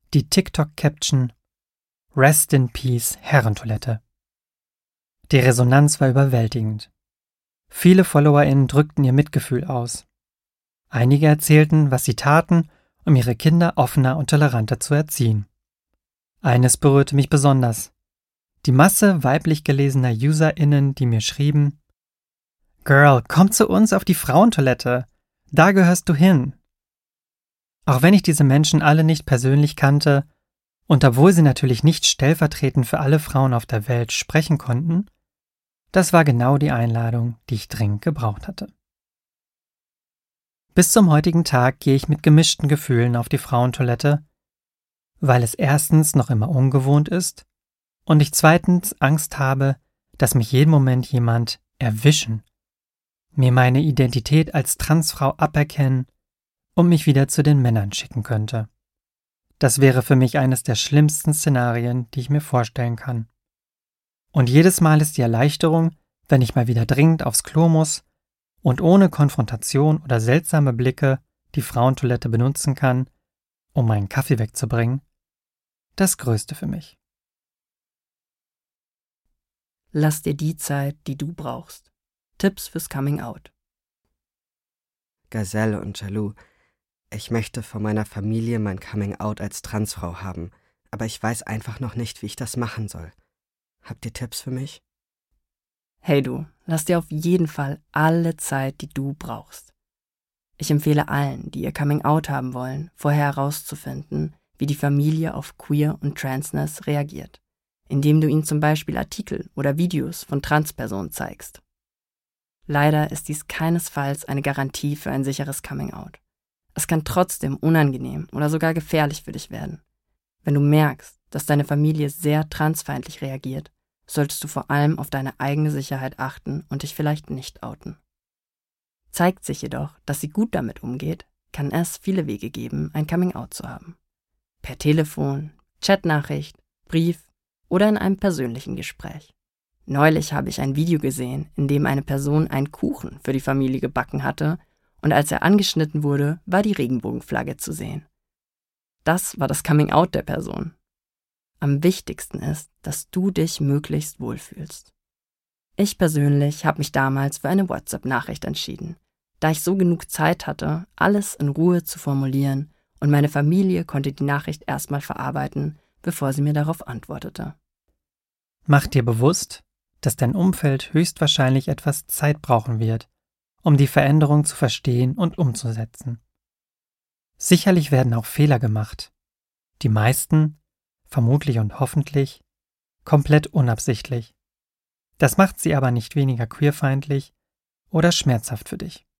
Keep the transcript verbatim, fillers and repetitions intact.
Die TikTok-Caption Rest in Peace Herrentoilette. Die Resonanz war überwältigend. Viele FollowerInnen drückten ihr Mitgefühl aus. Einige erzählten, was sie taten, um ihre Kinder offener und toleranter zu erziehen. Eines berührte mich besonders. Die Masse weiblich gelesener UserInnen, die mir schrieben: Girl, komm zu uns auf die Frauentoilette. Da gehörst du hin. Auch wenn ich diese Menschen alle nicht persönlich kannte und obwohl sie natürlich nicht stellvertretend für alle Frauen auf der Welt sprechen konnten, das war genau die Einladung, die ich dringend gebraucht hatte. Bis zum heutigen Tag gehe ich mit gemischten Gefühlen auf die Frauentoilette, weil es erstens noch immer ungewohnt ist und ich zweitens Angst habe, dass mich jeden Moment jemand erwischen, mir meine Identität als Transfrau aberkennen und mich wieder zu den Männern schicken könnte. Das wäre für mich eines der schlimmsten Szenarien, die ich mir vorstellen kann. Und jedes Mal ist die Erleichterung, wenn ich mal wieder dringend aufs Klo muss und ohne Konfrontation oder seltsame Blicke die Frauentoilette benutzen kann, um meinen Kaffee wegzubringen, das Größte für mich. Lass dir die Zeit, die du brauchst. Tipps fürs Coming Out. Gazelle und Jalou, ich möchte von meiner Familie mein Coming Out als Transfrau haben, aber ich weiß einfach noch nicht, wie ich das machen soll. Habt ihr Tipps für mich? Hey du, lass dir auf jeden Fall alle Zeit, die du brauchst. Ich empfehle allen, die ihr Coming Out haben wollen, vorher herauszufinden, wie die Familie auf Queer und Transness reagiert, indem du ihnen zum Beispiel Artikel oder Videos von Transpersonen zeigst. Leider ist dies keinesfalls eine Garantie für ein sicheres Coming Out. Es kann trotzdem unangenehm oder sogar gefährlich für dich werden. Wenn du merkst, dass deine Familie sehr transfeindlich reagiert, solltest du vor allem auf deine eigene Sicherheit achten und dich vielleicht nicht outen. Zeigt sich jedoch, dass sie gut damit umgeht, kann es viele Wege geben, ein Coming Out zu haben. Per Telefon, Chatnachricht, Brief oder in einem persönlichen Gespräch. Neulich habe ich ein Video gesehen, in dem eine Person einen Kuchen für die Familie gebacken hatte und als er angeschnitten wurde, war die Regenbogenflagge zu sehen. Das war das Coming Out der Person. Am wichtigsten ist, dass du dich möglichst wohlfühlst. Ich persönlich habe mich damals für eine WhatsApp-Nachricht entschieden, da ich so genug Zeit hatte, alles in Ruhe zu formulieren und meine Familie konnte die Nachricht erstmal verarbeiten, bevor sie mir darauf antwortete. Mach dir bewusst, dass dein Umfeld höchstwahrscheinlich etwas Zeit brauchen wird, um die Veränderung zu verstehen und umzusetzen. Sicherlich werden auch Fehler gemacht. Die meisten, vermutlich und hoffentlich, komplett unabsichtlich. Das macht sie aber nicht weniger queerfeindlich oder schmerzhaft für dich.